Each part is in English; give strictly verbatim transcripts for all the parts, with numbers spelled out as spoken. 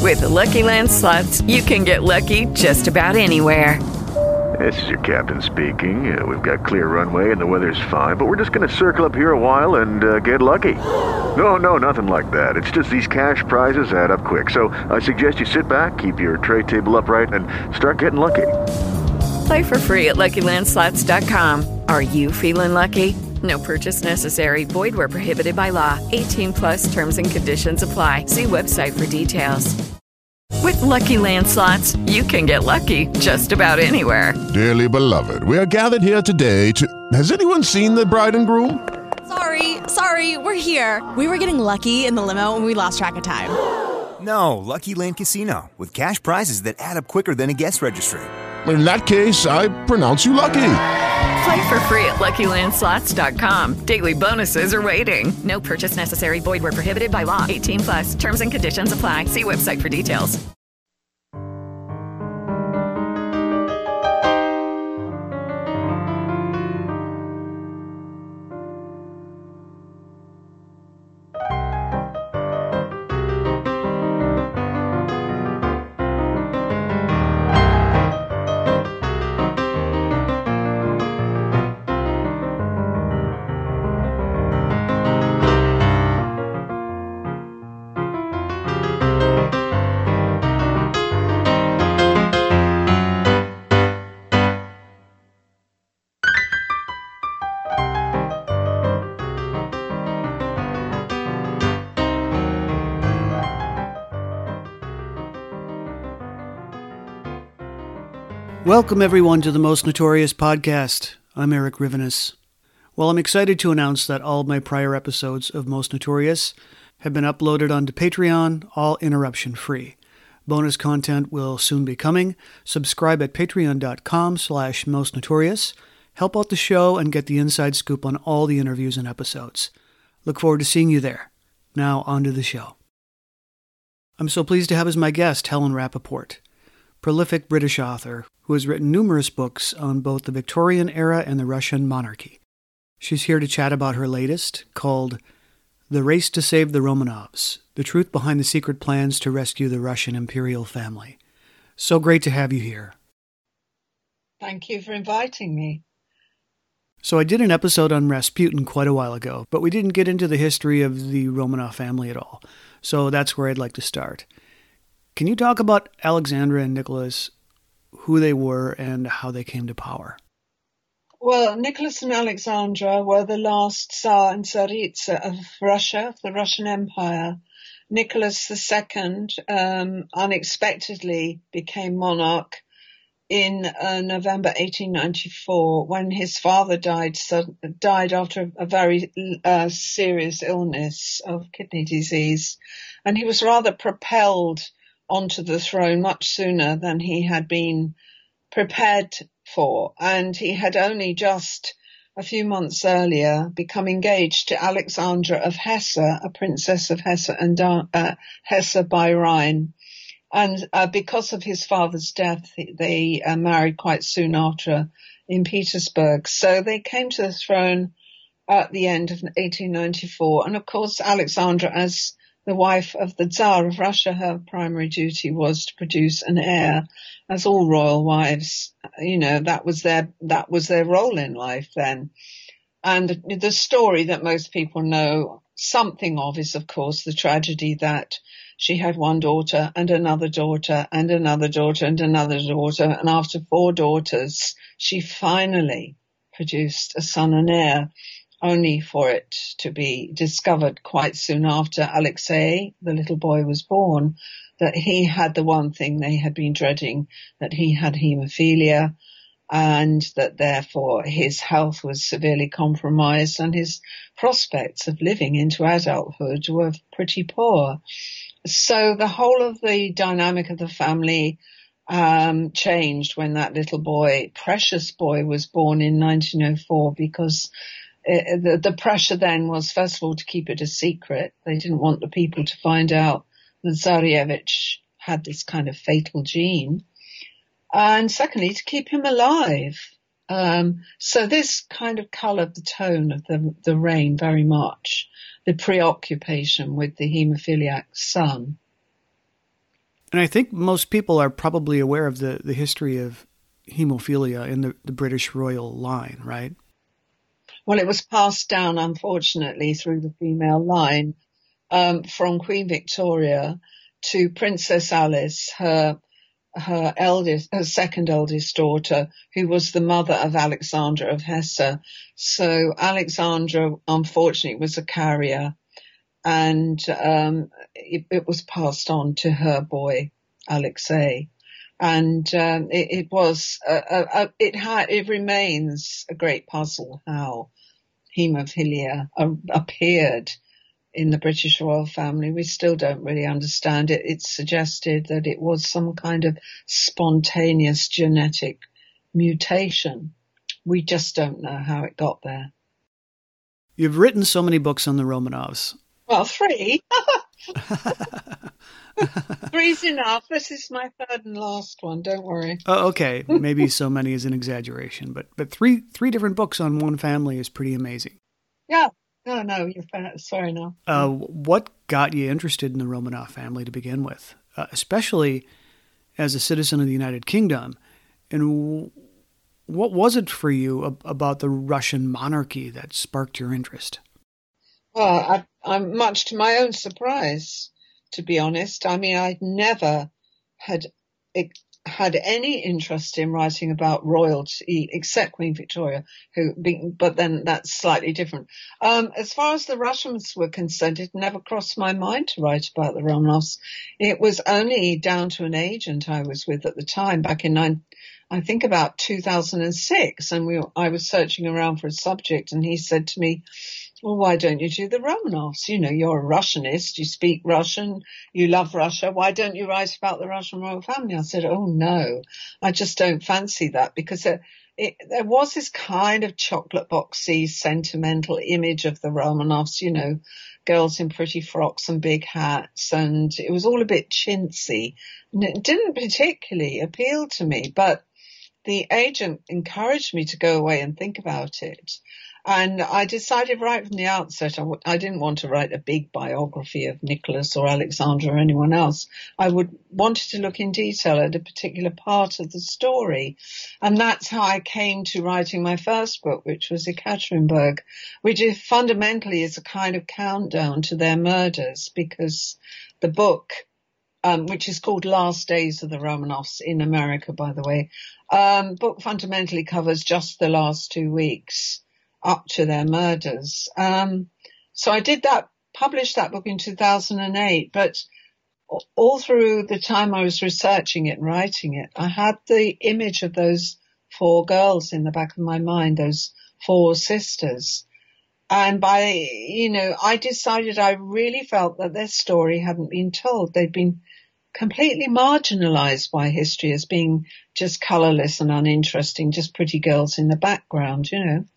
With the Lucky Land Slots, you can get lucky just about anywhere. This is your captain speaking. Uh, we've got clear runway and the weather's fine, but we're just going to circle up here a while and uh, get lucky. No, no, nothing like that. It's just these cash prizes add up quick. So I suggest you sit back, keep your tray table upright, and start getting lucky. Play for free at Lucky Land Slots dot com. Are you feeling lucky? No purchase necessary. Void where prohibited by law. eighteen plus terms and conditions apply. See website for details. With Lucky Land Slots, you can get lucky just about anywhere. Dearly beloved, we are gathered here today to... Has anyone seen the bride and groom? Sorry, sorry, we're here. We were getting lucky in the limo and we lost track of time. No, Lucky Land Casino, with cash prizes that add up quicker than a guest registry. In that case, I pronounce you lucky. Play for free at Lucky Land Slots dot com. Daily bonuses are waiting. No purchase necessary. Void where prohibited by law. eighteen plus. Terms and conditions apply. See website for details. Welcome, everyone, to the Most Notorious Podcast. I'm Eric Rivenis. Well, I'm excited to announce that all of my prior episodes of Most Notorious have been uploaded onto Patreon, all interruption-free. Bonus content will soon be coming. Subscribe at patreon.com slash mostnotorious. Help out the show and get the inside scoop on all the interviews and episodes. Look forward to seeing you there. Now, on to the show. I'm so pleased to have as my guest Helen Rappaport, prolific British author who has written numerous books on both the Victorian era and the Russian monarchy. She's here to chat about her latest, called The Race to Save the Romanovs, The Truth Behind the Secret Plans to Rescue the Russian Imperial Family. So great to have you here. Thank you for inviting me. So I did an episode on Rasputin quite a while ago, but we didn't get into the history of the Romanov family at all. So that's where I'd like to start. Can you talk about Alexandra and Nicholas, who they were and how they came to power? Well, Nicholas and Alexandra were the last Tsar and Tsaritsa of Russia, of the Russian Empire. Nicholas the Second um, unexpectedly became monarch in uh, November eighteen ninety-four when his father died so, died after a very uh, serious illness of kidney disease. And he was rather propelled onto the throne much sooner than he had been prepared for. And he had only just a few months earlier become engaged to Alexandra of Hesse, a princess of Hesse and uh, Hesse by Rhine. And uh, because of his father's death, they uh, married quite soon after in Petersburg. So they came to the throne at the end of eighteen ninety-four. And of course, Alexandra, as the wife of the Tsar of Russia, her primary duty was to produce an heir, as all royal wives, you know, that was their, that was their role in life then. And the story that most people know something of is, of course, the tragedy that she had one daughter and another daughter and another daughter and another daughter. And after four daughters, she finally produced a son and heir, only for it to be discovered quite soon after Alexei, the little boy, was born, that he had the one thing they had been dreading, that he had haemophilia, and that therefore his health was severely compromised and his prospects of living into adulthood were pretty poor. So the whole of the dynamic of the family um changed when that little boy, precious boy, was born in nineteen oh four, because it, the, the pressure then was, first of all, to keep it a secret. They didn't want the people to find out that Tsarevich had this kind of fatal gene. And secondly, to keep him alive. Um, so this kind of coloured the tone of the, the reign very much, the preoccupation with the haemophiliac son. And I think most people are probably aware of the, the history of hemophilia in the, the British royal line, right? Well, it was passed down, unfortunately, through the female line um, from Queen Victoria to Princess Alice, her her eldest, her second eldest daughter, who was the mother of Alexandra of Hesse. So Alexandra, unfortunately, was a carrier, and um, it, it was passed on to her boy, Alexei. And um, it, it was, uh, uh, it had, it remains a great puzzle how haemophilia uh, appeared in the British royal family. We still don't really understand it. It's suggested that it was some kind of spontaneous genetic mutation. We just don't know how it got there. You've written so many books on the Romanovs. Well, three. Three's enough. This is my third and last one. Don't worry. Oh, okay. Maybe so many is an exaggeration, but but three three different books on one family is pretty amazing. Yeah. No, no, you're fair. Sorry, no. Uh, what got you interested in the Romanov family to begin with, uh, especially as a citizen of the United Kingdom? And w- what was it for you ab- about the Russian monarchy that sparked your interest? Well, I, I'm much to my own surprise, to be honest. I mean, I'd never had had any interest in writing about royalty, except Queen Victoria, who, but then that's slightly different. Um, as far as the Russians were concerned, it never crossed my mind to write about the Romanovs. It was only down to an agent I was with at the time, back in nine, I think about two thousand six, and we, I was searching around for a subject, and he said to me, well, why don't you do the Romanovs? You know, you're a Russianist, you speak Russian, you love Russia. Why don't you write about the Russian royal family? I said, oh, no, I just don't fancy that, because it, it, there was this kind of chocolate boxy sentimental image of the Romanovs, you know, girls in pretty frocks and big hats, and it was all a bit chintzy. And it didn't particularly appeal to me, but the agent encouraged me to go away and think about it. And I decided right from the outset I, w- I didn't want to write a big biography of Nicholas or Alexandra or anyone else. I would wanted to look in detail at a particular part of the story. And that's how I came to writing my first book, which was Ekaterinburg, which is fundamentally is a kind of countdown to their murders, because the book, um, which is called Last Days of the Romanovs in America, by the way, um, book fundamentally covers just the last two weeks up to their murders. Um, so I did that, published that book in two thousand eight, but all through the time I was researching it and writing it, I had the image of those four girls in the back of my mind, those four sisters. And by, you know, I decided I really felt that their story hadn't been told. They'd been completely marginalized by history as being just colorless and uninteresting, just pretty girls in the background, you know.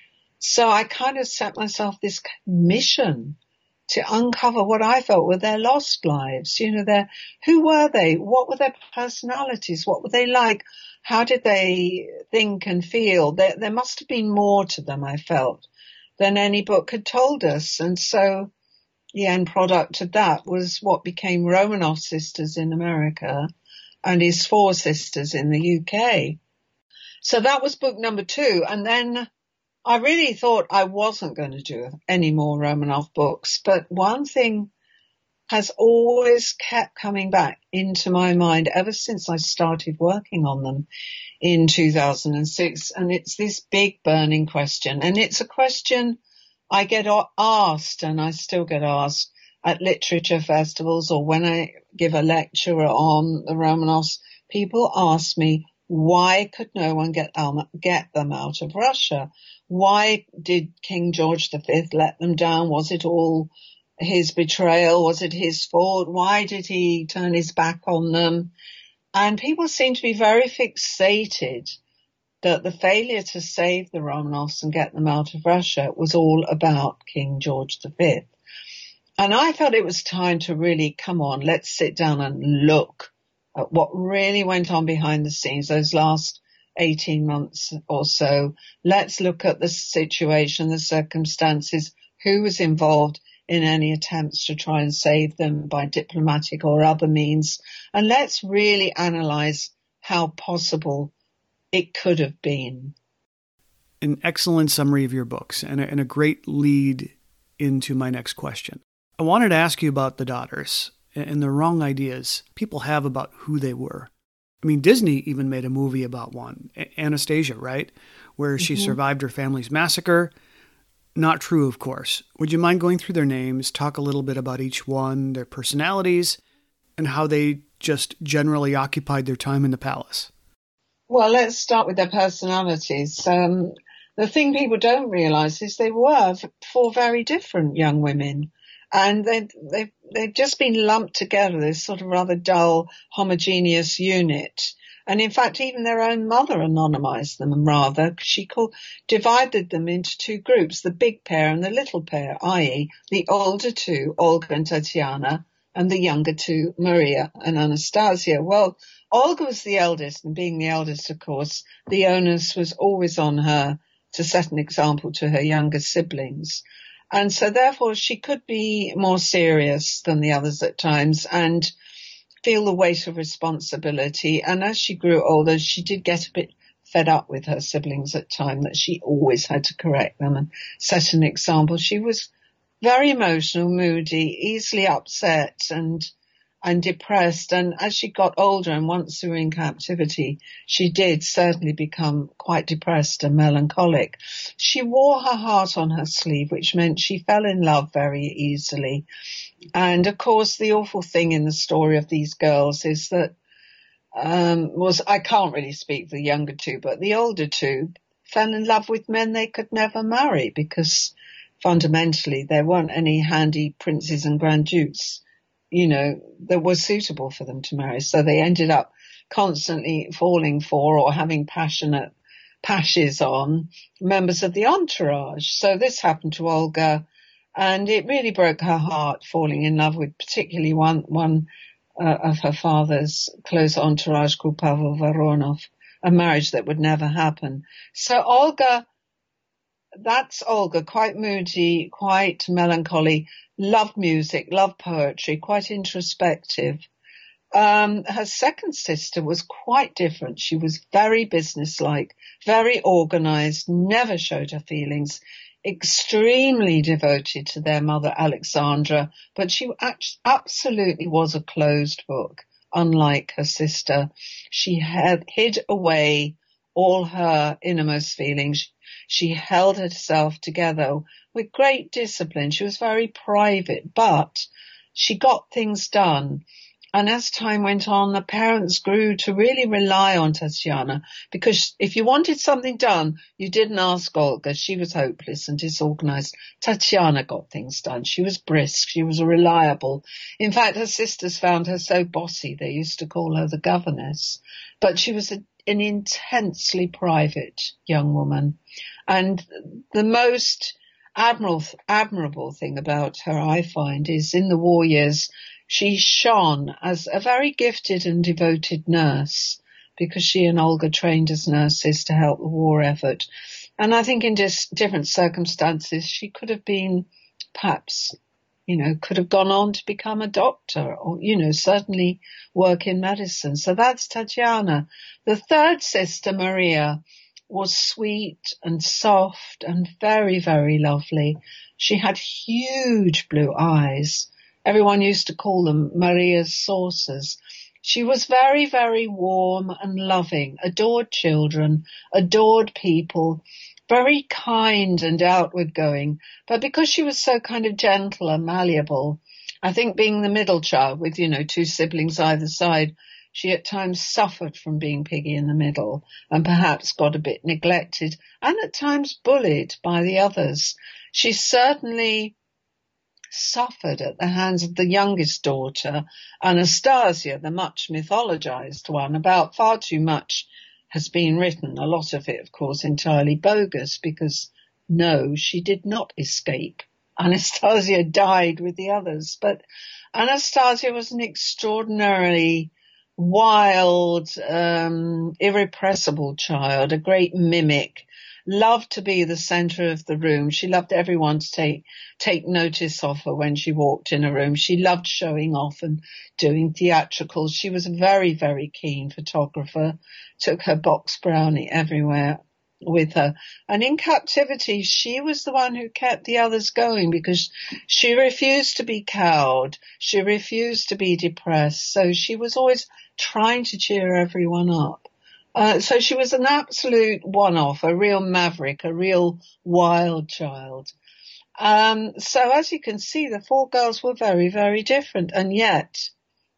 So I kind of set myself this mission to uncover what I felt were their lost lives. You know, their, who were they? What were their personalities? What were they like? How did they think and feel? There, there must have been more to them, I felt, than any book had told us. And so the end product of that was what became Romanov Sisters in America and his four sisters in the U K. So that was book number two. And then I really thought I wasn't going to do any more Romanov books, but one thing has always kept coming back into my mind ever since I started working on them in two thousand six, and it's this big burning question. And it's a question I get asked, and I still get asked at literature festivals or when I give a lecture on the Romanovs. People ask me, why could no one get, um, get them out of Russia? Why did King George the Fifth let them down? Was it all his betrayal? Was it his fault? Why did he turn his back on them? And people seem to be very fixated that the failure to save the Romanovs and get them out of Russia was all about King George the Fifth. And I felt it was time to really, come on, let's sit down and look at what really went on behind the scenes those last eighteen months or so. Let's look at the situation, the circumstances, who was involved in any attempts to try and save them by diplomatic or other means. And let's really analyze how possible it could have been. An excellent summary of your books and a, and a great lead into my next question. I wanted to ask you about the daughters and the wrong ideas people have about who they were. I mean, Disney even made a movie about one, Anastasia, right? Where she mm-hmm. survived her family's massacre. Not true, of course. Would you mind going through their names, talk a little bit about each one, their personalities, and how they just generally occupied their time in the palace? Well, let's start with their personalities. Um, the thing people don't realize is they were four very different young women. And they've, they've, they've just been lumped together, this sort of rather dull, homogeneous unit. And in fact, even their own mother anonymized them rather. She called, divided them into two groups, the big pair and the little pair, that is the older two, Olga and Tatiana, and the younger two, Maria and Anastasia. Well, Olga was the eldest, and being the eldest, of course, the onus was always on her to set an example to her younger siblings. And so therefore she could be more serious than the others at times and feel the weight of responsibility. And as she grew older, she did get a bit fed up with her siblings at times, that she always had to correct them and set an example. She was very emotional, moody, easily upset and and depressed. And as she got older and once they were in captivity, she did certainly become quite depressed and melancholic. She wore her heart on her sleeve, which meant she fell in love very easily. And of course, the awful thing in the story of these girls is that, um, was, I can't really speak for the younger two, but the older two fell in love with men they could never marry because fundamentally there weren't any handy princes and grand dukes, you know, that were suitable for them to marry. So they ended up constantly falling for or having passionate pashes on members of the entourage. So this happened to Olga, and it really broke her heart, falling in love with particularly one, one uh, of her father's close entourage called Pavel Voronov, a marriage that would never happen. So Olga, that's Olga, quite moody, quite melancholy, loved music, loved poetry, quite introspective. Um, her second sister was quite different. She was very businesslike, very organized, never showed her feelings, extremely devoted to their mother, Alexandra, but she absolutely was a closed book, unlike her sister. She had hid away all her innermost feelings. She held herself together with great discipline. She was very private, but she got things done. And as time went on, the parents grew to really rely on Tatiana, because if you wanted something done, you didn't ask Olga. She was hopeless and disorganized. Tatiana got things done. She was brisk. She was reliable. In fact, her sisters found her so bossy, they used to call her the governess. But she was a, an intensely private young woman. And the most admirable, admirable thing about her, I find, is in the war years, she shone as a very gifted and devoted nurse, because she and Olga trained as nurses to help the war effort. And I think in dis- different circumstances, she could have been perhaps, you know, could have gone on to become a doctor or, you know, certainly work in medicine. So that's Tatiana. The third sister, Maria, was sweet and soft and very, very lovely. She had huge blue eyes. Everyone used to call them Maria's saucers. She was very, very warm and loving, adored children, adored people, very kind and outward going. But because she was so kind of gentle and malleable, I think being the middle child with, you know, two siblings either side, she at times suffered from being piggy in the middle and perhaps got a bit neglected and at times bullied by the others. She certainly suffered at the hands of the youngest daughter, Anastasia, the much mythologized one. About far too much has been written, a lot of it, of course, entirely bogus, because no, she did not escape. Anastasia died with the others, but Anastasia was an extraordinarily wild, um, irrepressible child, a great mimic, loved to be the center of the room. She loved everyone to take, take notice of her when she walked in a room. She loved showing off and doing theatricals. She was a very, very keen photographer, took her box brownie everywhere with her. And in captivity, she was the one who kept the others going because she refused to be cowed. She refused to be depressed. So she was always trying to cheer everyone up. Uh, so she was an absolute one-off, a real maverick, a real wild child. Um, so as you can see, the four girls were very, very different. And yet,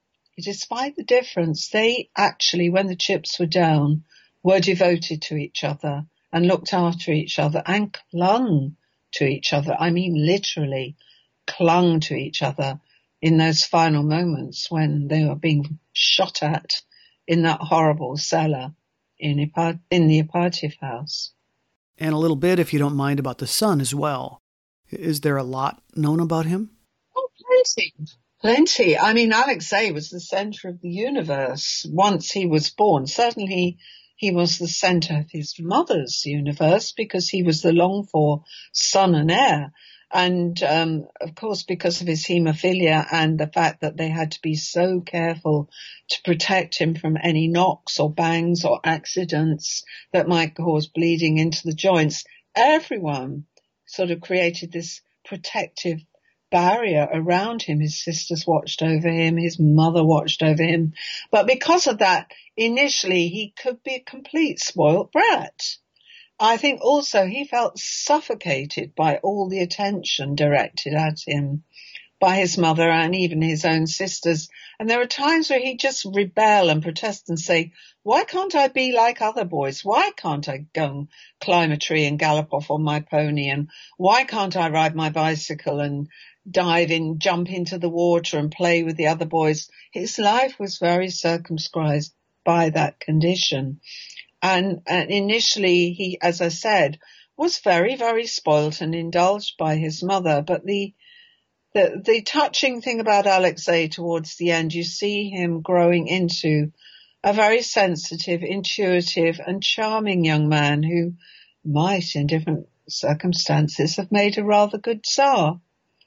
despite the difference, they actually, when the chips were down, were devoted to each other and looked after each other and clung to each other. I mean, literally clung to each other in those final moments when they were being shot at in that horrible cellar in, Ipar- in the Ipatieff house. And a little bit, if you don't mind, about the son as well. Is there a lot known about him? Oh, plenty. Plenty. I mean, Alexei was the center of the universe once he was born. Certainly he was the center of his mother's universe because he was the longed-for son and heir. And, um, of course, because of his haemophilia and the fact that they had to be so careful to protect him from any knocks or bangs or accidents that might cause bleeding into the joints, everyone sort of created this protective barrier around him. His sisters watched over him. His mother watched over him. But because of that, initially he could be a complete spoilt brat. I think also he felt suffocated by all the attention directed at him by his mother and even his own sisters. And there were times where he'd just rebel and protest and say, why can't I be like other boys? Why can't I go and climb a tree and gallop off on my pony? And why can't I ride my bicycle and dive in, jump into the water and play with the other boys? His life was very circumscribed by that condition. And, and initially he, as I said, was very, very spoilt and indulged by his mother. But the, the, the touching thing about Alexei towards the end, you see him growing into a very sensitive, intuitive and charming young man who might, in different circumstances, have made a rather good Tsar.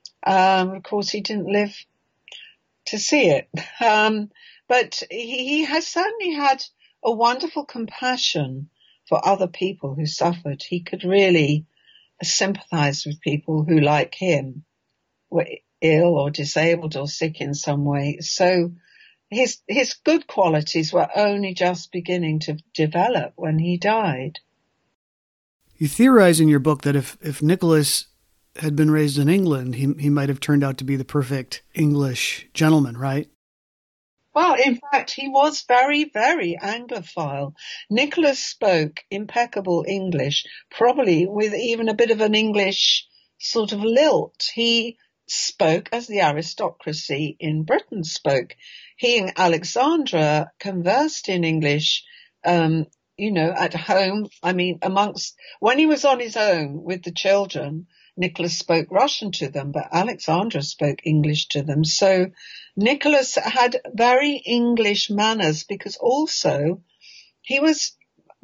Um, of course, he didn't live to see it. Um, but he, he has certainly had a wonderful compassion for other people who suffered. He could really sympathize with people who, like him, were ill or disabled or sick in some way. So his his good qualities were only just beginning to develop when he died. You theorize in your book that if, if Nicholas had been raised in England, he he might have turned out to be the perfect English gentleman, right? Well, in fact, he was very, very Anglophile. Nicholas spoke impeccable English, probably with even a bit of an English sort of lilt. He spoke as the aristocracy in Britain spoke. He and Alexandra conversed in English, um, you know, at home. I mean, amongst, when he was on his own with the children, Nicholas spoke Russian to them, but Alexandra spoke English to them. So Nicholas had very English manners because also he was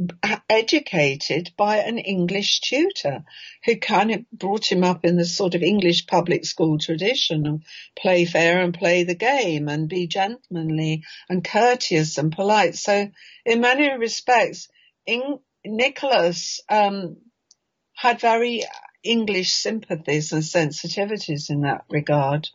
educated by an English tutor who kind of brought him up in the sort of English public school tradition of play fair and play the game and be gentlemanly and courteous and polite. So in many respects, in, Nicholas um, had very English sympathies and sensitivities in that regard.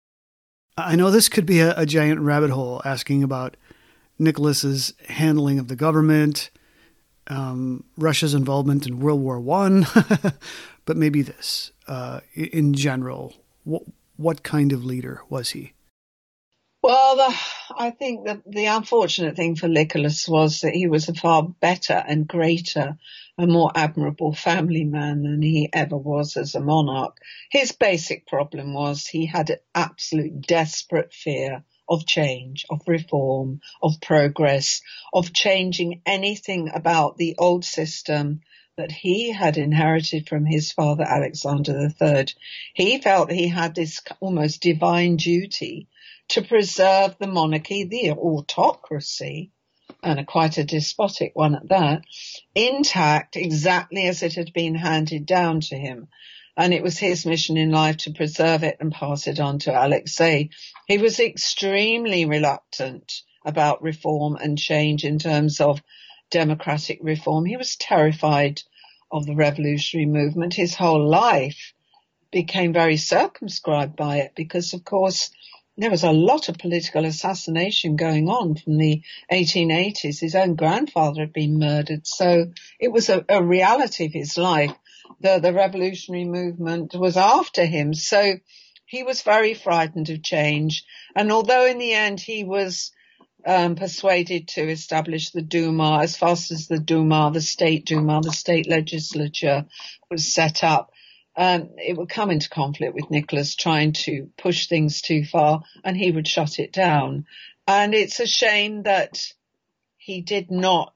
I know this could be a, a giant rabbit hole, asking about Nicholas's handling of the government, um, Russia's involvement in World War One, but maybe this, uh, in general, what, what kind of leader was he? Well, the, I think that the unfortunate thing for Nicholas was that he was a far better and greater and more admirable family man than he ever was as a monarch. His basic problem was he had an absolute desperate fear of change, of reform, of progress, of changing anything about the old system that he had inherited from his father, Alexander the Third. He felt he had this almost divine duty to preserve the monarchy, the autocracy, and a quite a despotic one at that, intact exactly as it had been handed down to him. And it was his mission in life to preserve it and pass it on to Alexei. He was extremely reluctant about reform and change in terms of democratic reform. He was terrified of the revolutionary movement. His whole life became very circumscribed by it because, of course, there was a lot of political assassination going on from the eighteen eighties. His own grandfather had been murdered. So it was a, a reality of his life. The, the revolutionary movement was after him. So he was very frightened of change. And although in the end he was um, persuaded to establish the Duma, as fast as the Duma, the state Duma, the state legislature was set up, Um, it would come into conflict with Nicholas trying to push things too far, and he would shut it down. And it's a shame that he did not,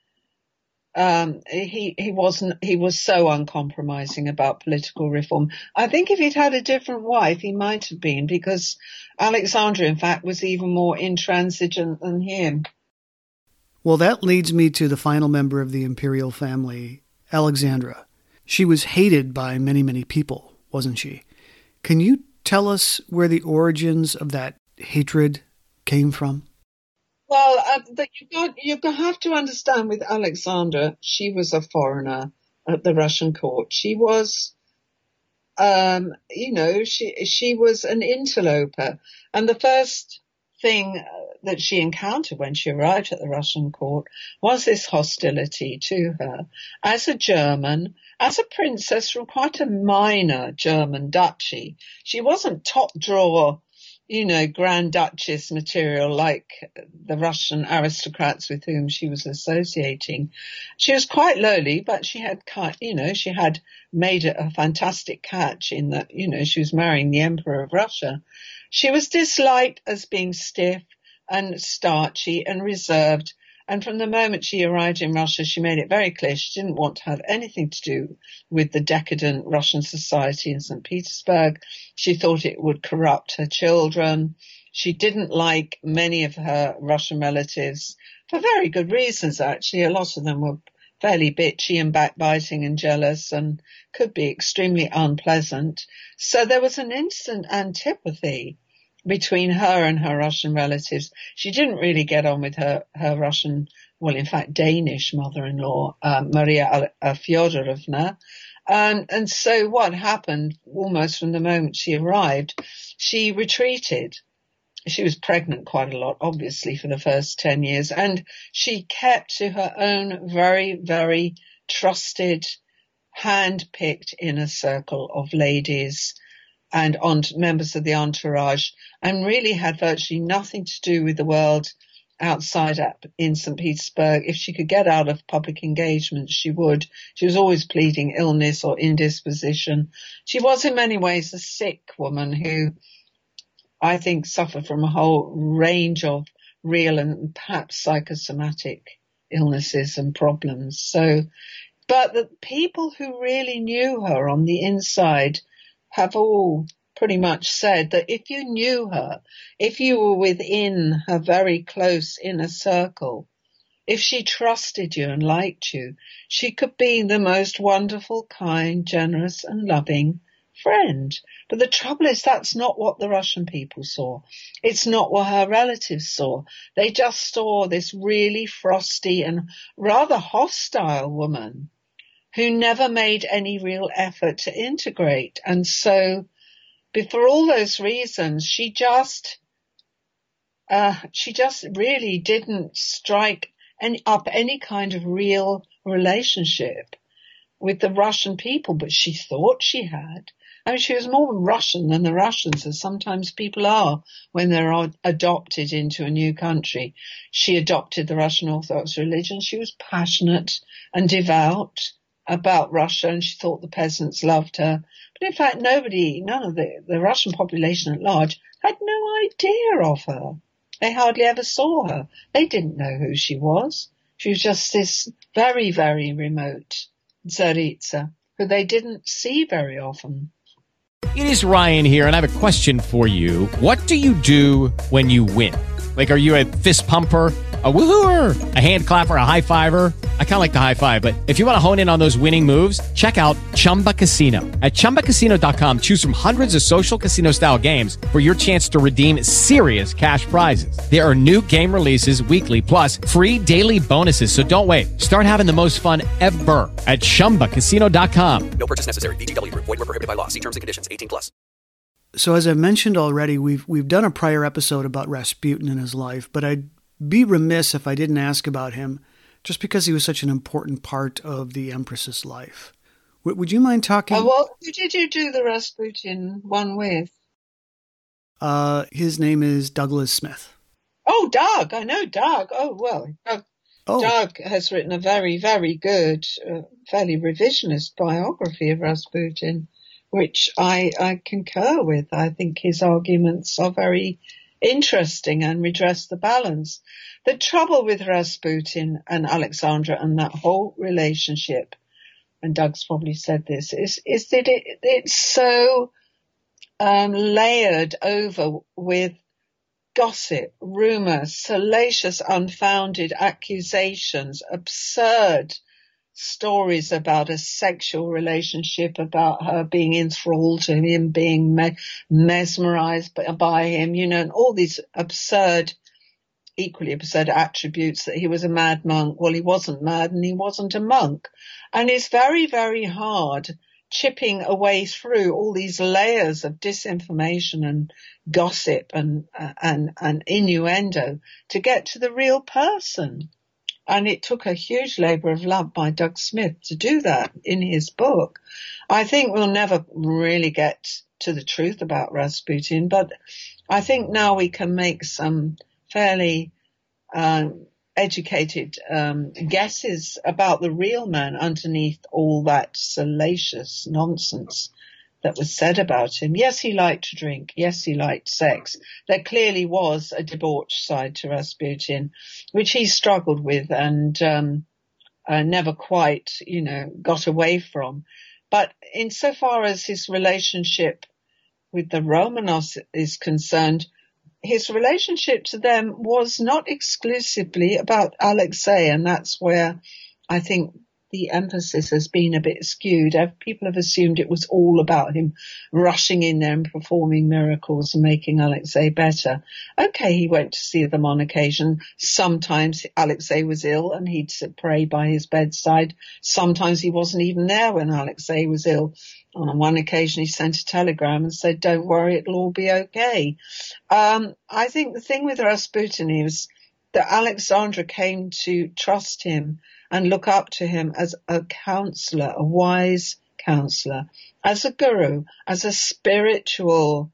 um, he, he wasn't, he was so uncompromising about political reform. I think if he'd had a different wife, he might have been, because Alexandra, in fact, was even more intransigent than him. Well, that leads me to the final member of the imperial family, Alexandra. She was hated by many, many people, wasn't she? Can you tell us where the origins of that hatred came from? Well, uh, the, you, got, you have to understand with Alexandra, she was a foreigner at the Russian court. She was, um, you know, she she was an interloper. And the first thing that she encountered when she arrived at the Russian court was this hostility to her. As a German, as a princess from quite a minor German duchy, she wasn't top drawer, you know, Grand Duchess material like the Russian aristocrats with whom she was associating. She was quite lowly, but she had, you know, she had made a, a fantastic catch in that, you know, she was marrying the Emperor of Russia. She was disliked as being stiff and starchy and reserved. And from the moment she arrived in Russia, she made it very clear she didn't want to have anything to do with the decadent Russian society in Saint Petersburg. She thought it would corrupt her children. She didn't like many of her Russian relatives for very good reasons, actually. A lot of them were fairly bitchy and backbiting and jealous and could be extremely unpleasant. So there was an instant antipathy between her and her Russian relatives. She didn't really get on with her, her Russian, well, in fact, Danish mother-in-law, uh, Maria Fyodorovna. And, and so what happened almost from the moment she arrived, she retreated. She was pregnant quite a lot, obviously, for the first ten years. And she kept to her own very, very trusted, hand-picked inner circle of ladies and on members of the entourage, and really had virtually nothing to do with the world outside in Saint Petersburg. If she could get out of public engagements, she would. She was always pleading illness or indisposition. She was in many ways a sick woman who, I think, suffered from a whole range of real and perhaps psychosomatic illnesses and problems. So, but the people who really knew her on the inside have all pretty much said that if you knew her, if you were within her very close inner circle, if she trusted you and liked you, she could be the most wonderful, kind, generous and loving friend. But the trouble is that's not what the Russian people saw. It's not what her relatives saw. They just saw this really frosty and rather hostile woman who never made any real effort to integrate. And so, for all those reasons, she just, uh, she just really didn't strike any, up any kind of real relationship with the Russian people, but she thought she had. I mean, she was more Russian than the Russians, as sometimes people are when they're adopted into a new country. She adopted the Russian Orthodox religion. She was passionate and devout about Russia, and she thought the peasants loved her. But in fact, nobody, none of the, the Russian population at large had no idea of her. They hardly ever saw her. They didn't know who she was. She was just this very, very remote Tsaritsa who they didn't see very often. It is Ryan here, and I have a question for you. What do you do when you win? Like, are you a fist pumper? A woohooer, a hand clapper, a high fiver. I kind of like the high five, but if you want to hone in on those winning moves, check out Chumba Casino. At chumba casino dot com, choose from hundreds of social casino style games for your chance to redeem serious cash prizes. There are new game releases weekly, plus free daily bonuses. So don't wait. Start having the most fun ever at chumba casino dot com. No purchase necessary. V G W Group. Void where prohibited by law. See terms and conditions. eighteen plus. So as I mentioned already, we've we've done a prior episode about Rasputin and his life, but I'd be remiss if I didn't ask about him, just because he was such an important part of the Empress's life. W- would you mind talking? Oh, well, who did you do the Rasputin one with? Uh, his name is Douglas Smith. Oh, Doug. I know Doug. Oh, well, Doug, Oh. Doug has written a very, very good, uh, fairly revisionist biography of Rasputin, which I, I concur with. I think his arguments are very interesting and redress the balance. The trouble with Rasputin and Alexandra and that whole relationship, and Doug's probably said this, is, is that it, it's so um, layered over with gossip, rumor, salacious, unfounded accusations, absurd stories about a sexual relationship, about her being enthralled to him, being me- mesmerized by, by him, you know, and all these absurd, equally absurd attributes that he was a mad monk. Well, he wasn't mad and he wasn't a monk. And it's very, very hard chipping away through all these layers of disinformation and gossip and, uh, and, and innuendo to get to the real person. And it took a huge labor of love by Doug Smith to do that in his book. I think we'll never really get to the truth about Rasputin, but I think now we can make some fairly um, educated um, guesses about the real man underneath all that salacious nonsense that was said about him. Yes, he liked to drink. Yes, he liked sex. There clearly was a debauched side to Rasputin, which he struggled with and um, uh, never quite, you know, got away from. But insofar as his relationship with the Romanovs is concerned, his relationship to them was not exclusively about Alexei, and that's where I think the emphasis has been a bit skewed. People have assumed it was all about him rushing in there and performing miracles and making Alexei better. Okay, he went to see them on occasion. Sometimes Alexei was ill and he'd pray by his bedside. Sometimes he wasn't even there when Alexei was ill. On one occasion, he sent a telegram and said, "Don't worry, it'll all be okay." Um, I think the thing with Rasputin is that Alexandra came to trust him and look up to him as a counselor, a wise counselor, as a guru, as a spiritual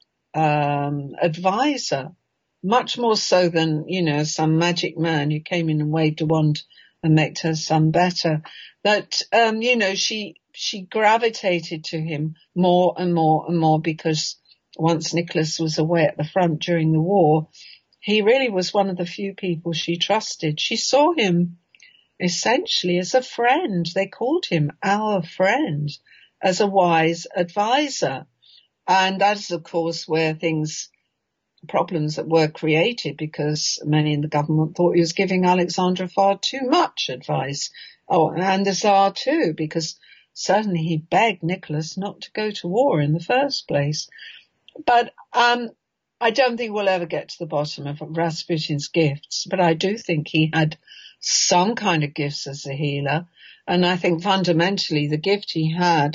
um, advisor, much more so than, you know, some magic man who came in and waved a wand and made her son better. That, um, you know, she she gravitated to him more and more and more because once Nicholas was away at the front during the war, he really was one of the few people she trusted. She saw him essentially as a friend. They called him our friend, as a wise advisor. And that is, of course, where things, problems that were created because many in the government thought he was giving Alexandra far too much advice. Oh, and the Tsar too, because certainly he begged Nicholas not to go to war in the first place. But um, I don't think we'll ever get to the bottom of Rasputin's gifts, but I do think he had some kind of gifts as a healer. And I think fundamentally the gift he had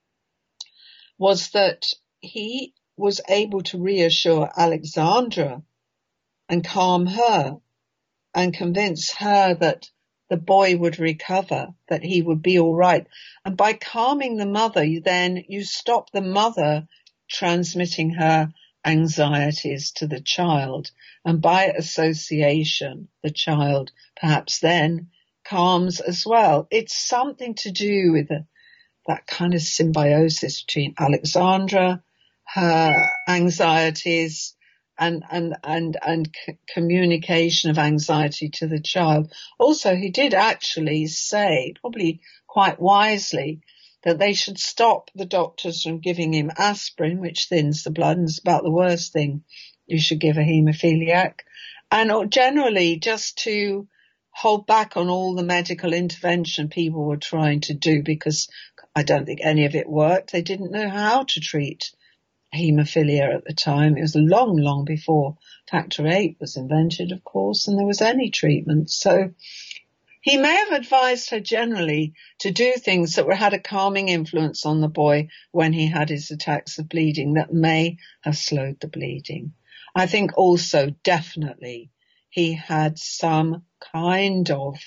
was that he was able to reassure Alexandra and calm her and convince her that the boy would recover, that he would be all right. And by calming the mother, you then you stop the mother transmitting her anxieties to the child. And by association, the child perhaps then calms as well. It's something to do with the, that kind of symbiosis between Alexandra, her anxieties, and, and, and, and c- communication of anxiety to the child. Also, he did actually say, probably quite wisely, that they should stop the doctors from giving him aspirin, which thins the blood and is about the worst thing you should give a haemophiliac. and generally just to hold back on all the medical intervention people were trying to do, because I don't think any of it worked. They didn't know how to treat haemophilia at the time. It was long, long before factor eight was invented, of course, and there was any treatment. So he may have advised her generally to do things that were, had a calming influence on the boy when he had his attacks of bleeding that may have slowed the bleeding. I think also definitely he had some kind of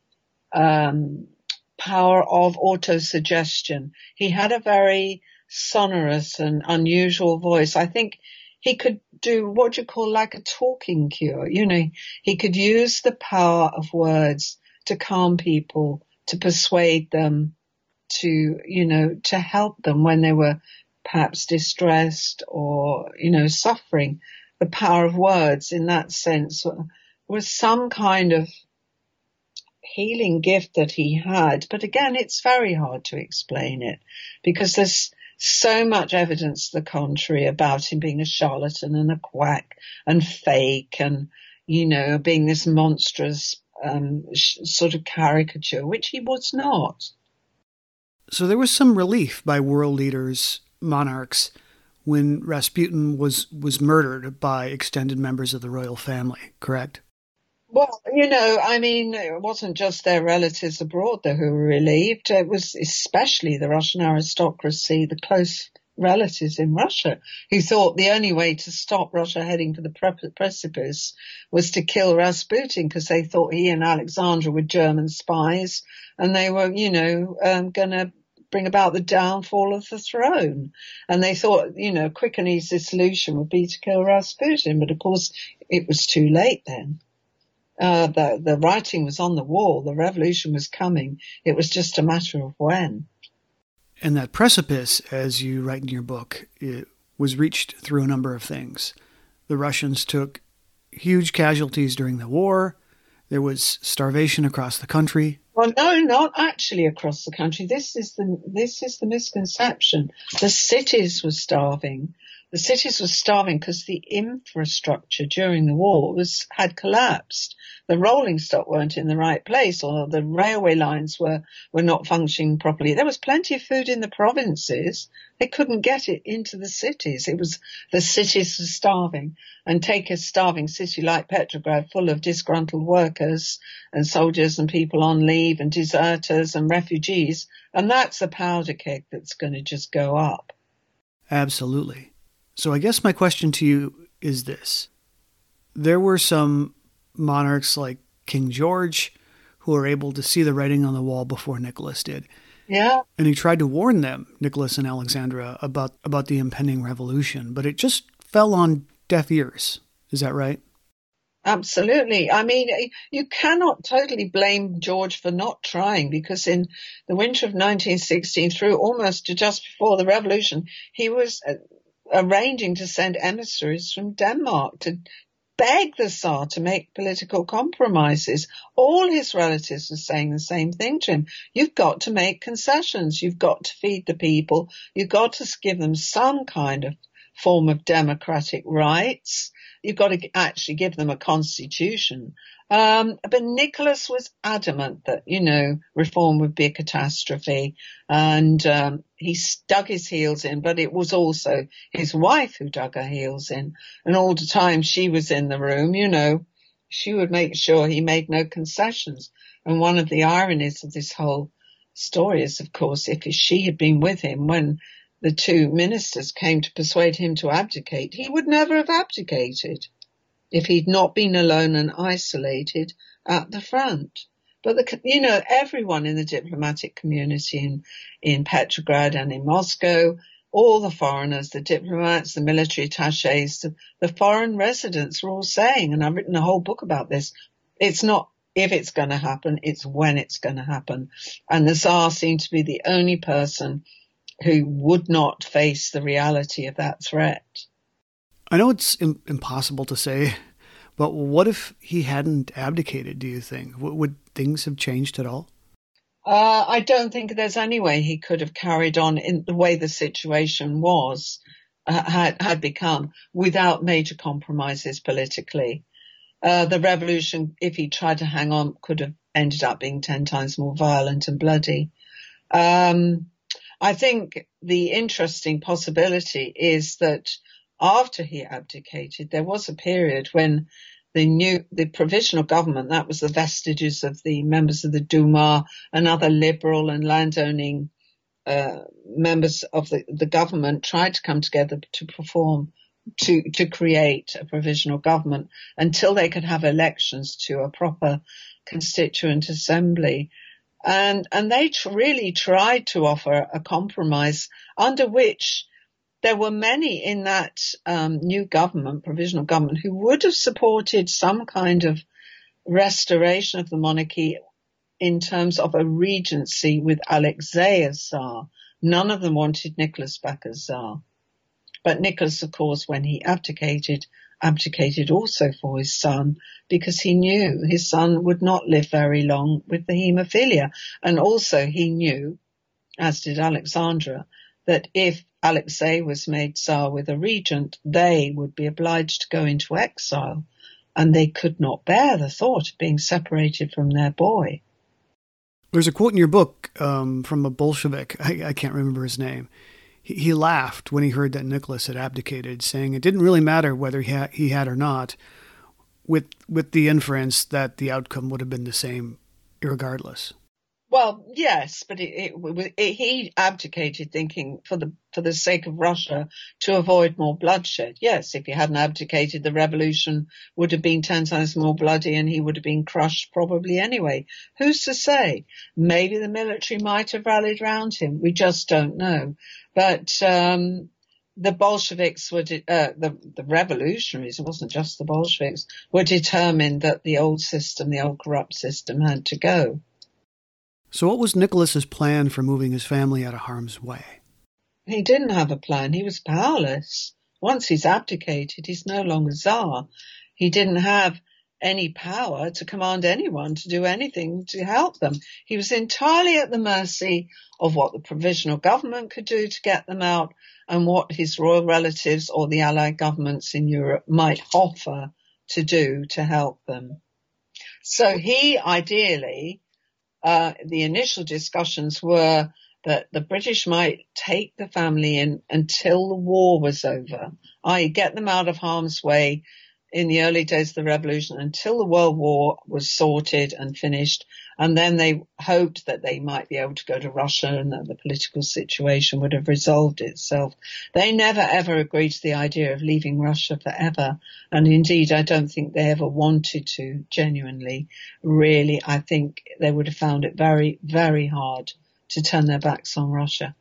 um, power of autosuggestion. He had a very sonorous and unusual voice. I think he could do what you call like a talking cure. You know, he could use the power of words to calm people, to persuade them, to, you know, to help them when they were perhaps distressed or, you know, suffering. The power of words in that sense was some kind of healing gift that he had. But again, it's very hard to explain it because there's so much evidence to the contrary about him being a charlatan and a quack and fake and, you know, being this monstrous um, sh- sort of caricature, which he was not. So there was some relief by world leaders, monarchs, when Rasputin was, was murdered by extended members of the royal family, correct? Well, you know, I mean, it wasn't just their relatives abroad who were relieved. It was especially the Russian aristocracy, the close relatives in Russia, who thought the only way to stop Russia heading for the pre- precipice was to kill Rasputin, because they thought he and Alexandra were German spies and they were, you know, um, going to bring about the downfall of the throne. And they thought, you know, quick and easy solution would be to kill Rasputin. But of course, it was too late then. Uh, the, the writing was on the wall. The revolution was coming. It was just a matter of when. And that precipice, as you write in your book, it was reached through a number of things. The Russians took huge casualties during the war. There was starvation across the country. Well, no, not actually across the country. This is the this is the misconception. The cities were starving. The cities were starving because the infrastructure during the war was had collapsed. The rolling stock weren't in the right place, or the railway lines were, were not functioning properly. There was plenty of food in the provinces. They couldn't get it into the cities. It was the cities were starving. And take a starving city like Petrograd, full of disgruntled workers and soldiers and people on leave and deserters and refugees, and that's a powder keg that's going to just go up. Absolutely. So I guess my question to you is this. There were some monarchs like King George who were able to see the writing on the wall before Nicholas did. Yeah. And he tried to warn them, Nicholas and Alexandra, about, about the impending revolution, but it just fell on deaf ears. Is that right? Absolutely. I mean, you cannot totally blame George for not trying, because in the winter of nineteen sixteen, through almost to just before the revolution, he was arranging to send emissaries from Denmark to beg the Tsar to make political compromises. All his relatives were saying the same thing to him. You've got to make concessions. You've got to feed the people. You've got to give them some kind of form of democratic rights. You've got to actually give them a constitution. Um, but Nicholas was adamant that, you know, reform would be a catastrophe, and um, he dug his heels in, but it was also his wife who dug her heels in. And all the time she was in the room, you know, she would make sure he made no concessions. And one of the ironies of this whole story is, of course, if she had been with him when the two ministers came to persuade him to abdicate, he would never have abdicated if he'd not been alone and isolated at the front. But, the, you know, everyone in the diplomatic community in, in Petrograd and in Moscow, all the foreigners, the diplomats, the military attachés, the, the foreign residents were all saying, and I've written a whole book about this, it's not if it's going to happen, it's when it's going to happen. And the Tsar seemed to be the only person who would not face the reality of that threat. I know it's im- impossible to say, but what if he hadn't abdicated, do you think? W- would things have changed at all? Uh, I don't think there's any way he could have carried on in the way the situation was, uh, had, had become, without major compromises politically. uh, the revolution, if he tried to hang on, could have ended up being ten times more violent and bloody. Um, I think the interesting possibility is that after he abdicated, there was a period when the new, the provisional government, that was the vestiges of the members of the Duma and other liberal and landowning uh, members of the, the government, tried to come together to perform, to, to create a provisional government until they could have elections to a proper constituent assembly. And, and they tr- really tried to offer a compromise under which there were many in that um, new government, provisional government, who would have supported some kind of restoration of the monarchy in terms of a regency with Alexei as Tsar. None of them wanted Nicholas back as Tsar. But Nicholas, of course, when he abdicated, abdicated also for his son, because he knew his son would not live very long with the haemophilia. And also he knew, as did Alexandra, that if Alexei was made Tsar with a regent, they would be obliged to go into exile, and they could not bear the thought of being separated from their boy. There's a quote in your book um, from a Bolshevik, I, I can't remember his name. He, he laughed when he heard that Nicholas had abdicated, saying it didn't really matter whether he, ha- he had or not, with with the inference that the outcome would have been the same irregardless. Well, yes, but it, it, it, he abdicated thinking for the for the sake of Russia to avoid more bloodshed. Yes, if he hadn't abdicated, the revolution would have been ten times more bloody and he would have been crushed probably anyway. Who's to say? Maybe the military might have rallied round him. We just don't know. But um, the Bolsheviks were, de- uh, the, the revolutionaries, it wasn't just the Bolsheviks, were determined that the old system, the old corrupt system had to go. So what was Nicholas's plan for moving his family out of harm's way? He didn't have a plan. He was powerless. Once he's abdicated, he's no longer Tsar. He didn't have any power to command anyone to do anything to help them. He was entirely at the mercy of what the provisional government could do to get them out and what his royal relatives or the allied governments in Europe might offer to do to help them. So he ideally... Uh, the initial discussions were that the British might take the family in until the war was over, that is get them out of harm's way in the early days of the revolution until the World War was sorted and finished. And then they hoped that they might be able to go to Russia and that the political situation would have resolved itself. They never ever agreed to the idea of leaving Russia forever. And indeed, I don't think they ever wanted to genuinely. Really, I think they would have found it very, very hard to turn their backs on Russia.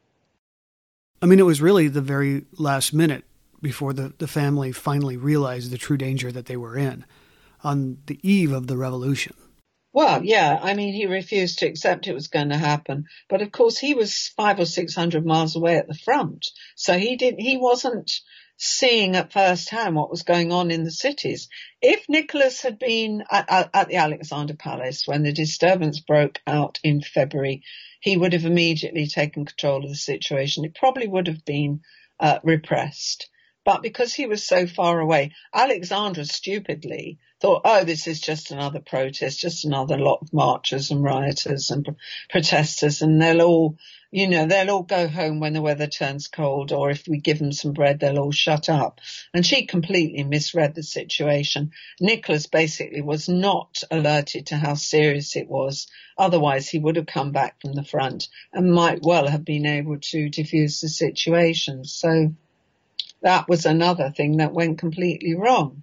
I mean, it was really the very last minute before the, the family finally realized the true danger that they were in on the eve of the revolution. Well, yeah, I mean, he refused to accept it was going to happen. But of course, he was five or six hundred miles away at the front. So he didn't, he wasn't seeing at first hand what was going on in the cities. If Nicholas had been at, at, at the Alexander Palace when the disturbance broke out in February, he would have immediately taken control of the situation. It probably would have been uh, repressed. But because he was so far away, Alexandra stupidly thought, oh, this is just another protest, just another lot of marchers and rioters and protesters, and they'll all, you know, they'll all go home when the weather turns cold, or if we give them some bread, they'll all shut up. And she completely misread the situation. Nicholas basically was not alerted to how serious it was. Otherwise, he would have come back from the front and might well have been able to defuse the situation. So that was another thing that went completely wrong.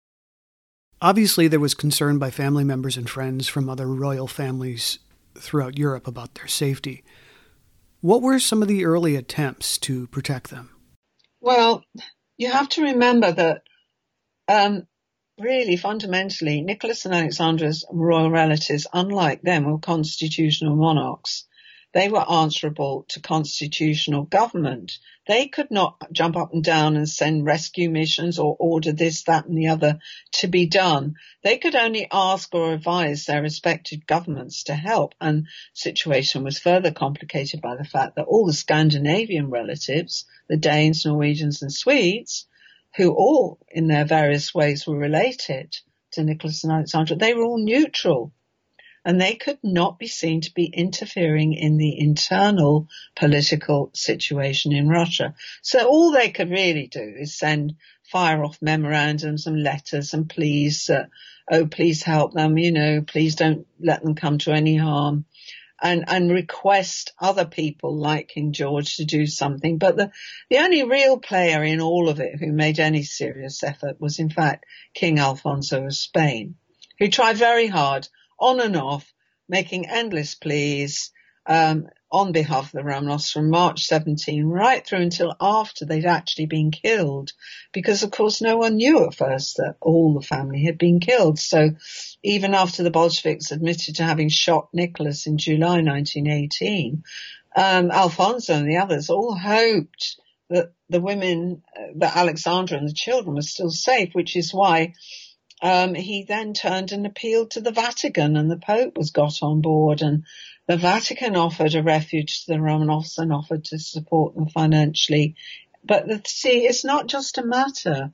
Obviously, there was concern by family members and friends from other royal families throughout Europe about their safety. What were some of the early attempts to protect them? Well, you have to remember that um, really fundamentally, Nicholas and Alexandra's royal relatives, unlike them, were constitutional monarchs. They were answerable to constitutional government. They could not jump up and down and send rescue missions or order this, that, and the other to be done. They could only ask or advise their respective governments to help. And the situation was further complicated by the fact that all the Scandinavian relatives, the Danes, Norwegians, and Swedes, who all in their various ways were related to Nicholas and Alexandra, they were all neutral. And they could not be seen to be interfering in the internal political situation in Russia. So all they could really do is send, fire off memorandums and letters and please, uh, oh, please help them, you know, please don't let them come to any harm, and, and request other people like King George to do something. But the, the only real player in all of it who made any serious effort was, in fact, King Alfonso of Spain, who tried very hard, on and off, making endless pleas um, on behalf of the Romanovs from March seventeenth right through until after they'd actually been killed, because, of course, no one knew at first that all the family had been killed. So even after the Bolsheviks admitted to having shot Nicholas in July nineteen eighteen, um, Alfonso and the others all hoped that the women, uh, that Alexandra and the children were still safe, which is why Um, he then turned and appealed to the Vatican, and the Pope was got on board, and the Vatican offered a refuge to the Romanovs and offered to support them financially. But the, see, it's not just a matter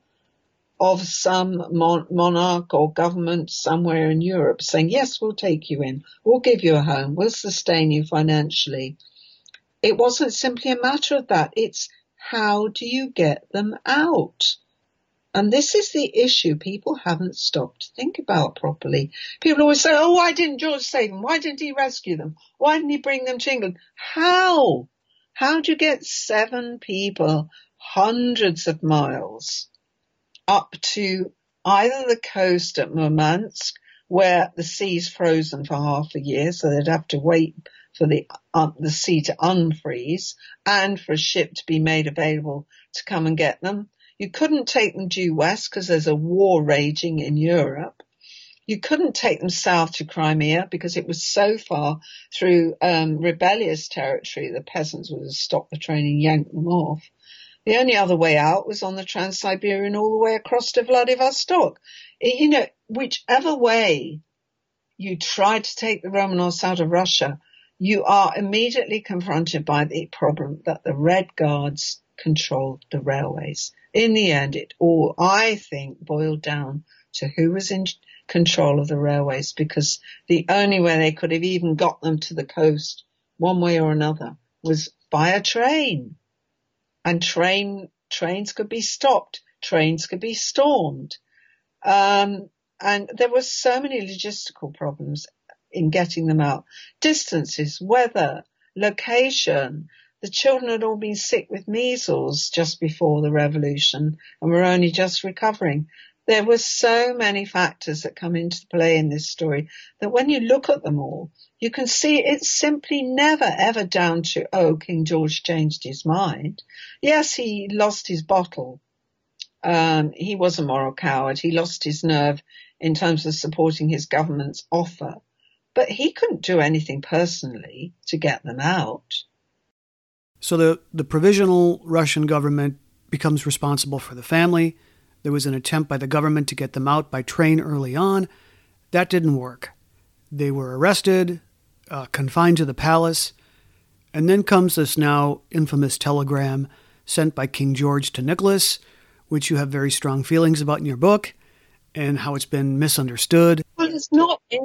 of some mon- monarch or government somewhere in Europe saying, yes, we'll take you in, we'll give you a home, we'll sustain you financially. It wasn't simply a matter of that. It's how do you get them out? And this is the issue people haven't stopped to think about properly. People always say, oh, why didn't George save them? Why didn't he rescue them? Why didn't he bring them to England? How? How do you get seven people hundreds of miles up to either the coast at Murmansk, where the sea's frozen for half a year, so they'd have to wait for the uh, the sea to unfreeze, and for a ship to be made available to come and get them? You couldn't take them due west because there's a war raging in Europe. You couldn't take them south to Crimea because it was so far through um, rebellious territory, the peasants would have stopped the train and yanked them off. The only other way out was on the Trans-Siberian all the way across to Vladivostok. You know, whichever way you try to take the Romanovs out of Russia, you are immediately confronted by the problem that the Red Guards controlled the railways. In the end, it all, I think, boiled down to who was in control of the railways, because the only way they could have even got them to the coast, one way or another, was by a train. And train trains could be stopped, trains could be stormed. Um, and there were so many logistical problems in getting them out. Distances, weather, location. The children had all been sick with measles just before the revolution and were only just recovering. There were so many factors that come into play in this story that when you look at them all, you can see it's simply never, ever down to, oh, King George changed his mind. Yes, he lost his bottle. Um, he was a moral coward. He lost his nerve in terms of supporting his government's offer. But he couldn't do anything personally to get them out. So the, the provisional Russian government becomes responsible for the family. There was an attempt by the government to get them out by train early on. That didn't work. They were arrested, uh, confined to the palace, and then comes this now infamous telegram sent by King George to Nicholas, which you have very strong feelings about in your book, and how it's been misunderstood. Well, it's not in...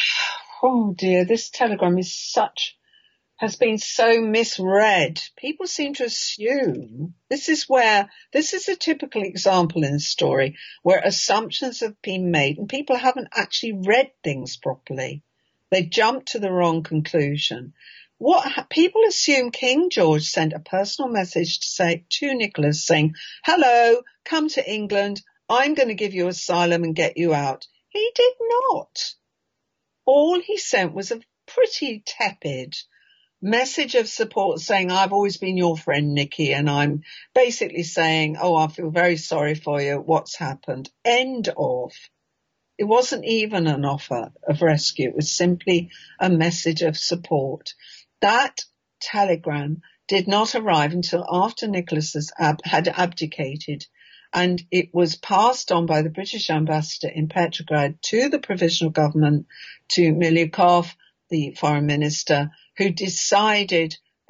Oh, dear, this telegram is such... has been so misread. People seem to assume this is where, this is a typical example in the story where assumptions have been made and people haven't actually read things properly. They jump to the wrong conclusion. What people assume King George sent a personal message to say to Nicholas saying, hello, come to England. I'm going to give you asylum and get you out. He did not. All he sent was a pretty tepid message of support saying, I've always been your friend, Nicky, and I'm basically saying, oh, I feel very sorry for you. What's happened? End of. It wasn't even an offer of rescue. It was simply a message of support. That telegram did not arrive until after Nicholas ab- had abdicated, and it was passed on by the British ambassador in Petrograd to the provisional government, to Milyukov, the foreign minister, who decided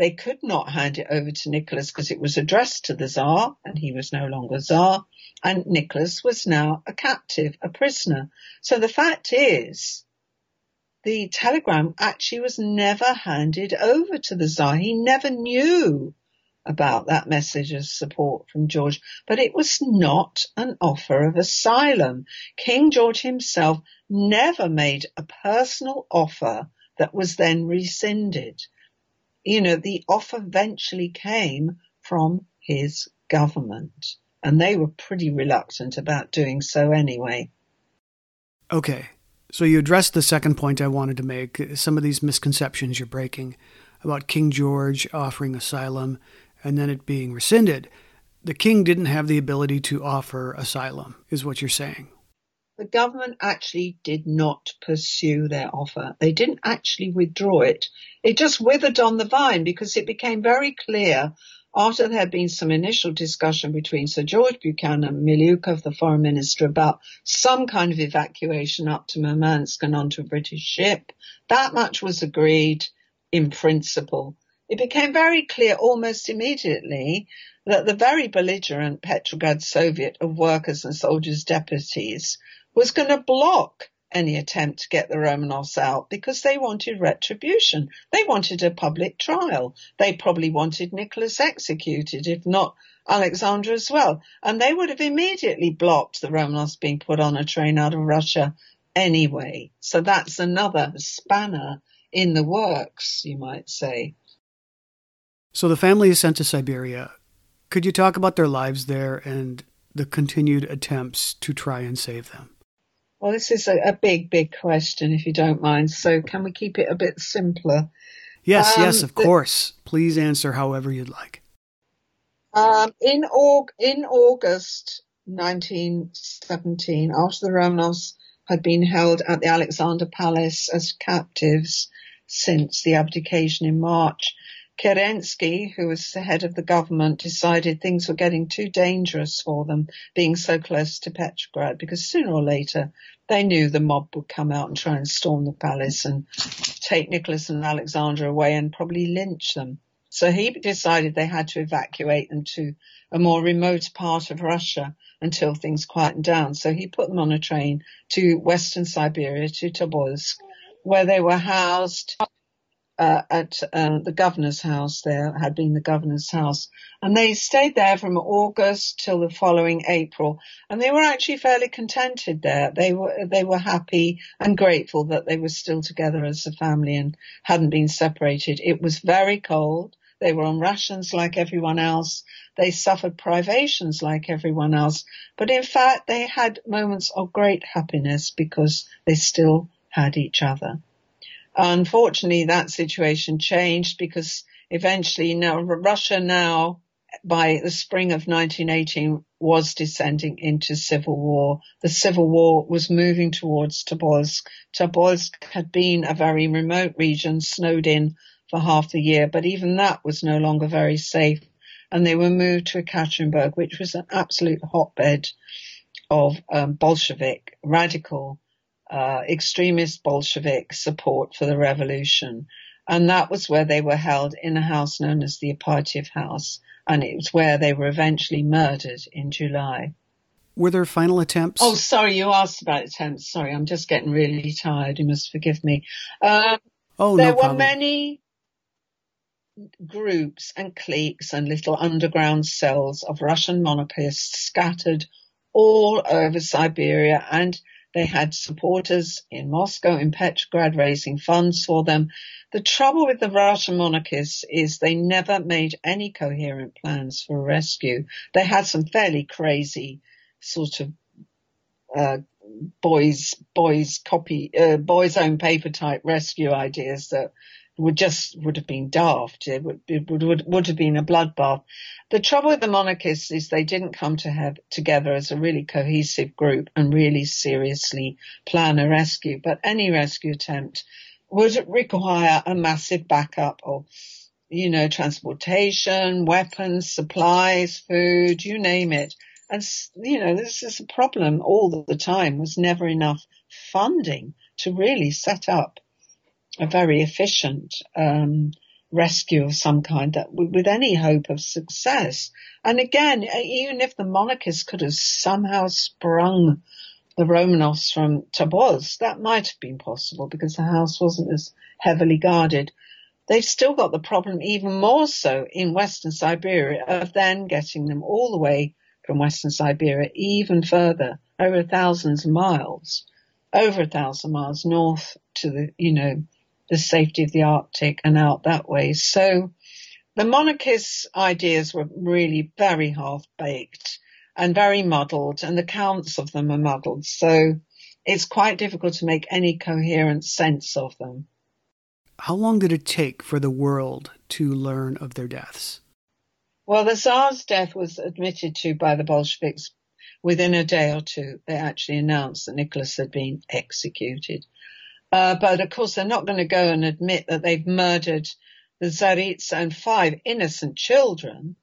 They could not hand it over to Nicholas because it was addressed to the Tsar, and he was no longer Tsar, and Nicholas was now a captive, a prisoner. So the fact is, the telegram actually was never handed over to the Tsar. He never knew about that message of support from George, but it was not an offer of asylum. King George himself never made a personal offer that was then rescinded. You know, the offer eventually came from his government, and they were pretty reluctant about doing so anyway. Okay, so you addressed the second point I wanted to make, some of these misconceptions you're breaking about King George offering asylum and then it being rescinded. The king didn't have the ability to offer asylum, is what you're saying. The government actually did not pursue their offer. They didn't actually withdraw it. It just withered on the vine because it became very clear after there had been some initial discussion between Sir George Buchanan and Miliukov, the foreign minister, about some kind of evacuation up to Murmansk and onto a British ship. That much was agreed in principle. It became very clear almost immediately that the very belligerent Petrograd Soviet of Workers' and Soldiers' Deputies was going to block any attempt to get the Romanovs out because they wanted retribution. They wanted a public trial. They probably wanted Nicholas executed, if not Alexandra as well. And they would have immediately blocked the Romanovs being put on a train out of Russia anyway. So that's another spanner in the works, you might say. So the family is sent to Siberia. Could you talk about their lives there and the continued attempts to try and save them? Well, this is a, a big, big question, if you don't mind. So can we keep it a bit simpler? Yes, um, yes, of the, course. Please answer however you'd like. Um, in, Aug- in August nineteen seventeen, after the Romanovs had been held at the Alexander Palace as captives since the abdication in March, Kerensky, who was the head of the government, decided things were getting too dangerous for them being so close to Petrograd, because sooner or later they knew the mob would come out and try and storm the palace and take Nicholas and Alexandra away and probably lynch them. So he decided they had to evacuate them to a more remote part of Russia until things quietened down. So he put them on a train to Western Siberia, to Tobolsk, where they were housed Uh, at uh, the governor's house. There had been the governor's house, and they stayed there from August till the following April, and they were actually fairly contented there. They were they were happy and grateful that they were still together as a family and hadn't been separated. It was very cold. They were on rations like everyone else. They suffered privations like everyone else, but in fact they had moments of great happiness because they still had each other. Unfortunately, that situation changed because eventually now Russia now, by the spring of nineteen eighteen, was descending into civil war. The civil war was moving towards Tobolsk. Tobolsk had been a very remote region, snowed in for half the year, but even that was no longer very safe. And they were moved to Ekaterinburg, which was an absolute hotbed of um, Bolshevik, radical Uh, extremist Bolshevik support for the revolution. And that was where they were held in a house known as the Ipatiev House. And it was where they were eventually murdered in July. Were there final attempts? Oh, sorry, you asked about attempts. Sorry, I'm just getting really tired. You must forgive me. Um, oh, there no were problem. many groups and cliques and little underground cells of Russian monarchists scattered all over Siberia, and they had supporters in Moscow, in Petrograd, raising funds for them. The trouble with the Russian monarchists is they never made any coherent plans for rescue. They had some fairly crazy sort of uh, boys, boys copy, uh, boys own paper type rescue ideas that would just would have been daft. It would, it would, would, would have been a bloodbath. The trouble with the monarchists is they didn't come to have together as a really cohesive group and really seriously plan a rescue. But any rescue attempt would require a massive backup of, you know, transportation, weapons, supplies, food, you name it. And, you know, this is a problem all the time. Was never enough funding to really set up a very efficient um rescue of some kind that with any hope of success. And again, even if the monarchists could have somehow sprung the Romanovs from Tobolsk, that might have been possible because the house wasn't as heavily guarded. They've still got the problem even more so in Western Siberia of then getting them all the way from Western Siberia even further, over thousands of miles, over a thousand miles north to the, you know, the safety of the Arctic and out that way. So the monarchists' ideas were really very half-baked and very muddled, and the counts of them are muddled. So it's quite difficult to make any coherent sense of them. How long did it take for the world to learn of their deaths? Well, the Tsar's death was admitted to by the Bolsheviks within a day or two. They actually announced that Nicholas had been executed. Uh, but, of course, they're not going to go and admit that they've murdered the Tsaritsa and five innocent children.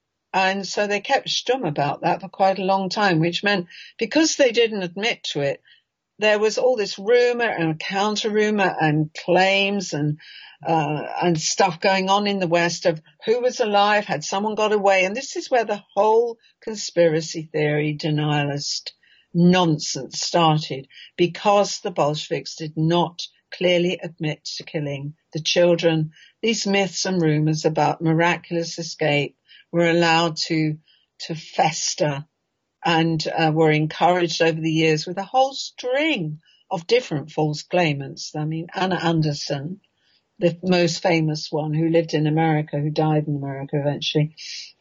And so they kept stum about that for quite a long time, which meant because they didn't admit to it, there was all this rumor and counter-rumor and claims and uh, and stuff going on in the West of who was alive, had someone got away. And this is where the whole conspiracy theory denialist nonsense started, because the Bolsheviks did not clearly admit to killing the children. These myths and rumors about miraculous escape were allowed to to fester and uh, were encouraged over the years with a whole string of different false claimants. I mean, Anna Anderson, the most famous one, who lived in America, who died in America eventually,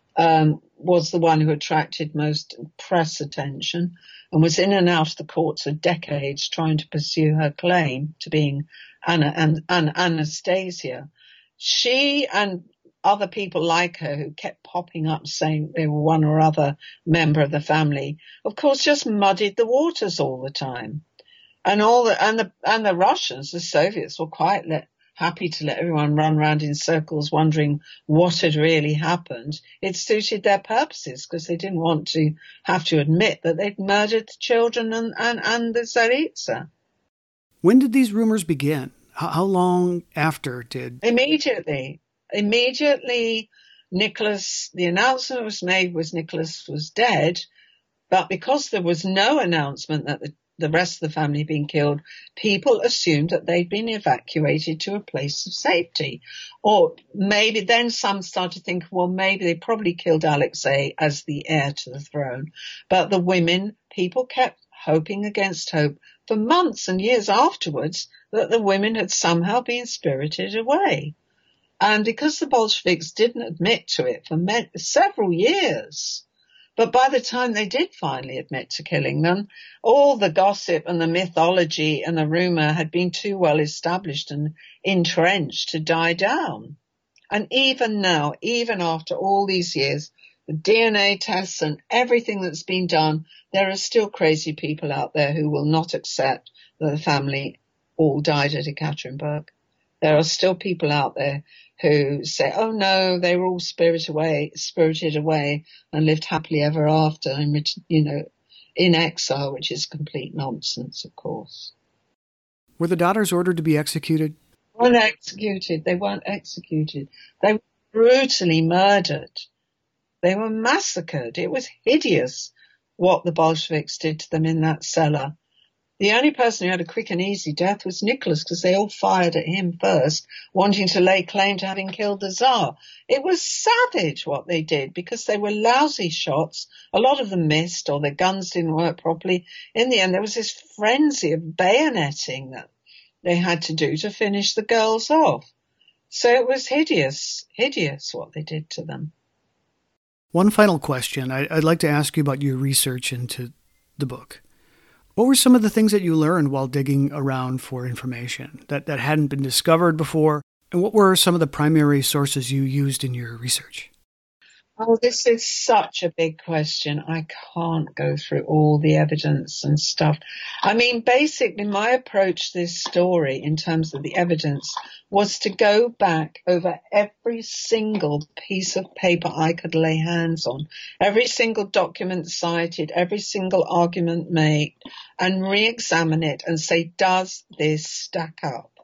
um, was the one who attracted most press attention and was in and out of the courts for decades trying to pursue her claim to being Anna and, and Anastasia. She and other people like her who kept popping up saying they were one or other member of the family, of course, just muddied the waters all the time. And all the, and the, and the Russians, the Soviets, were quite let, happy to let everyone run around in circles wondering what had really happened. It suited their purposes because they didn't want to have to admit that they'd murdered the children and, and, and the Tsaritsa. When did these rumors begin? How, how long after did? Immediately. Immediately, Nicholas, the announcement was made was Nicholas was dead, but because there was no announcement that the, the rest of the family had been killed, people assumed that they'd been evacuated to a place of safety. Or maybe then some started to think, well, maybe they probably killed Alexei as the heir to the throne. But the women, people kept hoping against hope for months and years afterwards that the women had somehow been spirited away. And because the Bolsheviks didn't admit to it for several years, but by the time they did finally admit to killing them, all the gossip and the mythology and the rumor had been too well established and entrenched to die down. And even now, even after all these years, the D N A tests and everything that's been done, there are still crazy people out there who will not accept that the family all died at Ekaterinburg. There are still people out there who say, oh no, they were all spirited away, spirited away and lived happily ever after, and, you know, in exile, which is complete nonsense, of course. Were the daughters ordered to be executed? They weren't executed. They weren't executed. They were brutally murdered. They were massacred. It was hideous what the Bolsheviks did to them in that cellar. The only person who had a quick and easy death was Nicholas, because they all fired at him first, wanting to lay claim to having killed the Tsar. It was savage what they did, because they were lousy shots. A lot of them missed, or their guns didn't work properly. In the end, there was this frenzy of bayoneting that they had to do to finish the girls off. So it was hideous, hideous what they did to them. One final question. I'd like to ask you about your research into the book. What were some of the things that you learned while digging around for information that, that hadn't been discovered before? And what were some of the primary sources you used in your research? Oh, this is such a big question. I can't go through all the evidence and stuff. I mean, basically, my approach to this story in terms of the evidence was to go back over every single piece of paper I could lay hands on, every single document cited, every single argument made, and re-examine it and say, does this stack up?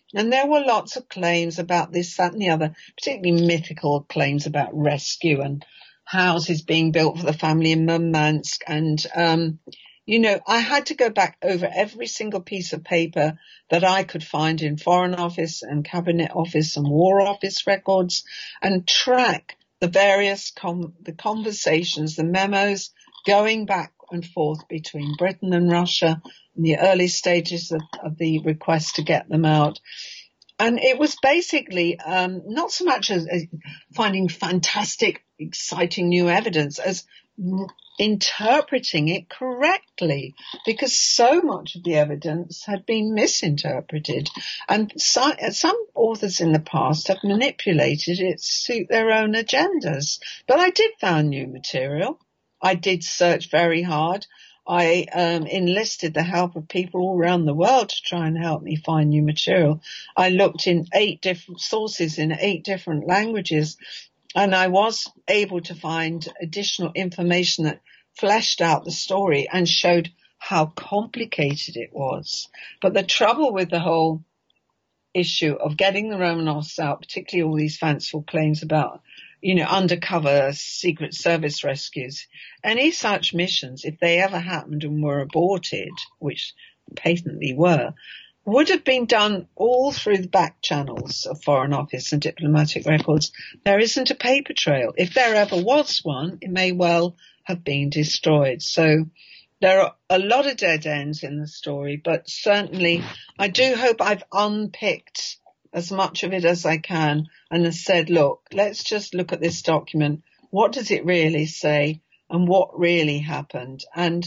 And there were lots of claims about this, that, and the other, particularly mythical claims about rescue and houses being built for the family in Murmansk. And, um, you know, I had to go back over every single piece of paper that I could find in Foreign Office and Cabinet Office and War Office records and track the various com- the conversations, the memos going back and forth between Britain and Russia in the early stages of, of the request to get them out. And it was basically um, not so much as, as finding fantastic, exciting new evidence as r- interpreting it correctly, because so much of the evidence had been misinterpreted. And so, some authors in the past have manipulated it to suit their own agendas. But I did find new material. I did search very hard. I um, enlisted the help of people all around the world to try and help me find new material. I looked in eight different sources in eight different languages, and I was able to find additional information that fleshed out the story and showed how complicated it was. But the trouble with the whole issue of getting the Romanovs out, particularly all these fanciful claims about, you know, undercover Secret Service rescues, any such missions, if they ever happened and were aborted, which patently were, would have been done all through the back channels of Foreign Office and diplomatic records. There isn't a paper trail. If there ever was one, it may well have been destroyed. So there are a lot of dead ends in the story, but certainly I do hope I've unpicked as much of it as I can and has said, look, let's just look at this document. What does it really say and what really happened? And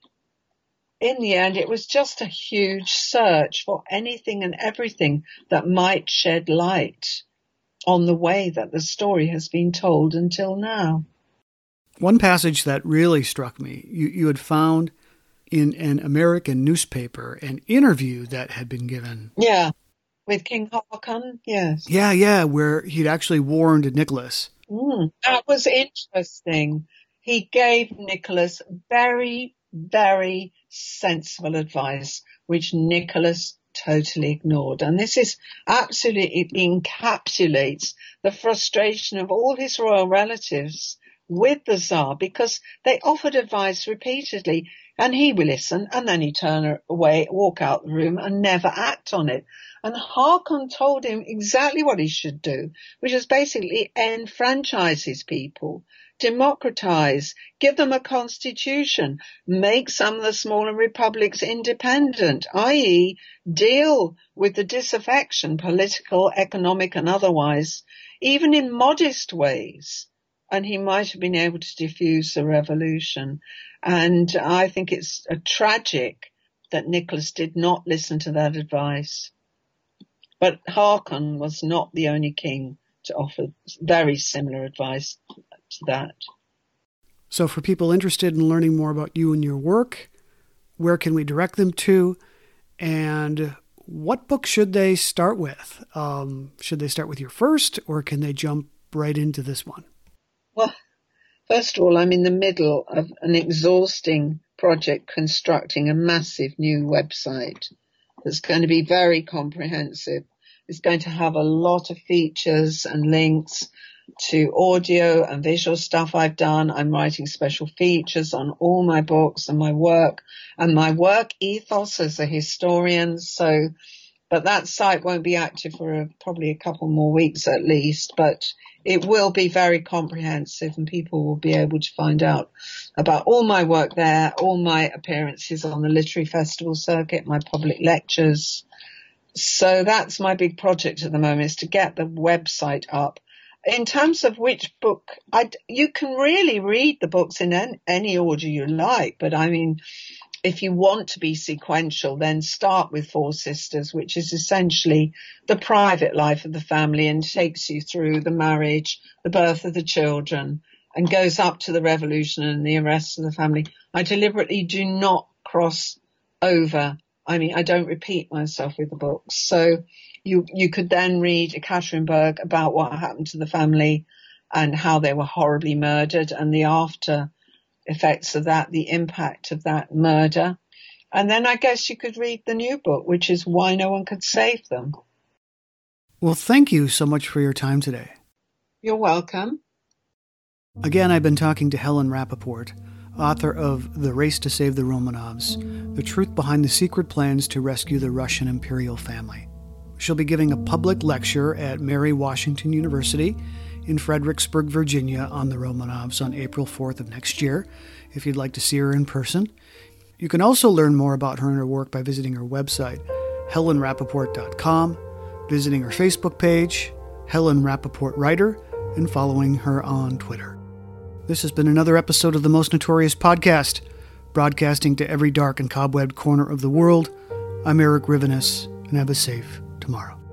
in the end, it was just a huge search for anything and everything that might shed light on the way that the story has been told until now. One passage that really struck me, you, you had found in an American newspaper an interview that had been given. Yeah, with King Haakon, yes. Yeah, yeah, where he'd actually warned Nicholas. Mm, that was interesting. He gave Nicholas very, very sensible advice, which Nicholas totally ignored. And this is absolutely, it encapsulates the frustration of all his royal relatives with the Tsar, because they offered advice repeatedly and he would listen and then he'd turn away, walk out the room and never act on it. And Haakon told him exactly what he should do, which is basically enfranchise his people, democratize, give them a constitution, make some of the smaller republics independent, that is deal with the disaffection, political, economic and otherwise, even in modest ways. And he might have been able to diffuse the revolution. And I think it's a tragic that Nicholas did not listen to that advice. But Haakon was not the only king to offer very similar advice to that. So for people interested in learning more about you and your work, where can we direct them to? And what book should they start with? Um, should they start with your first, or can they jump right into this one? Well, first of all, I'm in the middle of an exhausting project constructing a massive new website that's going to be very comprehensive. It's going to have a lot of features and links to audio and visual stuff I've done. I'm writing special features on all my books and my work and my work ethos as a historian. So, but that site won't be active for a, probably a couple more weeks at least, but it will be very comprehensive and people will be able to find out about all my work there, all my appearances on the literary festival circuit, my public lectures. So that's my big project at the moment, is to get the website up. In terms of which book, I, you can really read the books in any, any order you like, but I mean, if you want to be sequential, then start with Four Sisters, which is essentially the private life of the family and takes you through the marriage, the birth of the children, and goes up to the revolution and the arrest of the family. I deliberately do not cross over. I mean, I don't repeat myself with the books. So you, you could then read Ekaterinburg about what happened to the family and how they were horribly murdered and the after effects of that, the impact of that murder. And then I guess you could read the new book, which is Why No One Could Save Them. Well, thank you so much for your time today. You're welcome. Again, I've been talking to Helen Rappaport, author of The Race to Save the Romanovs, The Truth Behind the Secret Plans to Rescue the Russian Imperial Family. She'll be giving a public lecture at Mary Washington University in Fredericksburg, Virginia on the Romanovs on April fourth of next year, if you'd like to see her in person. You can also learn more about her and her work by visiting her website, helen rappaport dot com, visiting her Facebook page, Helen Rappaport Writer, and following her on Twitter. This has been another episode of the Most Notorious Podcast, broadcasting to every dark and cobwebbed corner of the world. I'm Eric Rivenes, and have a safe tomorrow.